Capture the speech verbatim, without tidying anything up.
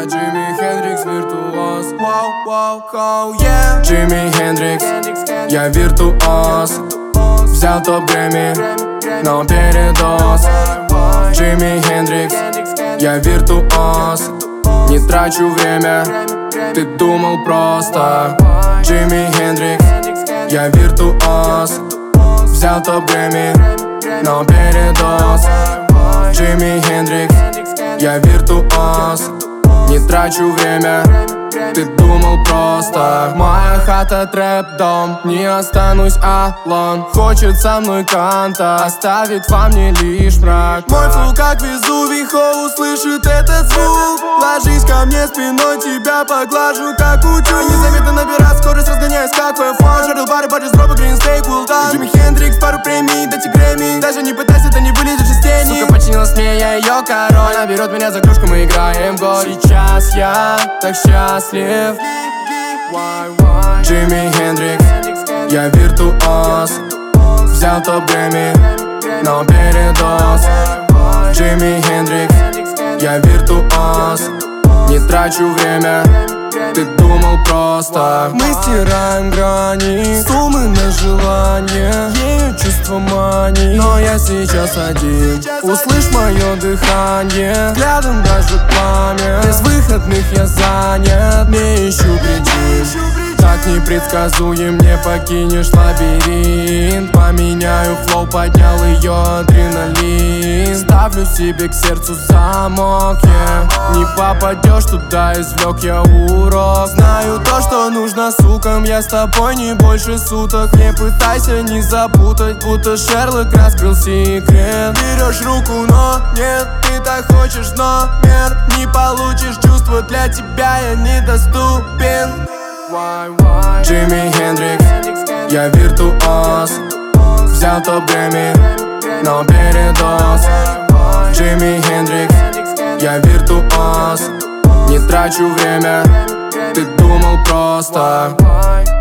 Джимми Хендрикс виртуоз. Вау, вау, хау, yeah. Джимми Хендрикс, я виртуоз. Взял топ Грэмми, но передоз. Джимми Хендрикс, я виртуоз. Не трачу время, ты думал просто. Джимми Хендрикс, я виртуоз. Взял топ Грэмми, но передоз. Джимми Хендрикс, я виртуоз. Не трачу время, ты думал просто. Моя хата трэп-дом, не останусь алон. Хочет со мной канта, оставит во мне лишь мрак. Мой флоу как Везувий, Хоу услышит этот звук. Ложись ко мне спиной, тебя поглажу как утюг. Незаметно набирать скорость, разгоняюсь как вэ эф один. Жарил бары, баджи, дропы, гринстейк, Уилтон. Джимми Хендрикс, пару премий, дайте Грэмми. Даже не пытайся, это не вылезет из тени. Сука подчинилась мне, я ее король. Она берет меня за кружку, мы играем в гольф. Сейчас я так счастлив. Джимми Хендрикс, я виртуоз. Взял топ Грэмми, но передоз. Джимми Хендрикс, я виртуоз. Не трачу время, ты думал просто. Мы стираем грани, суммы на желание. Ею чувство мании, но я сейчас один. Услышь мое дыхание, взглядом даже пламя. Без выходных я занят, не ищу причин. Так непредсказуем, не покинешь лабиринт. Поменяю флоу, поднял ее адреналин. Ставлю себе к сердцу замок, yeah. Не попадешь туда, извлек я урок. Знаю то, что нужно сукам, я с тобой не больше суток. Не пытайся не запутать, будто Шерлок раскрыл секрет. Берешь руку, но нет, ты так хочешь номер. Не получишь чувства, для тебя я недоступен. Джимми Хендрикс, я виртуоз. Взял топ Грэмми, но передоз. Джимми Хендрикс, я виртуоз. Не трачу время, ты думал просто.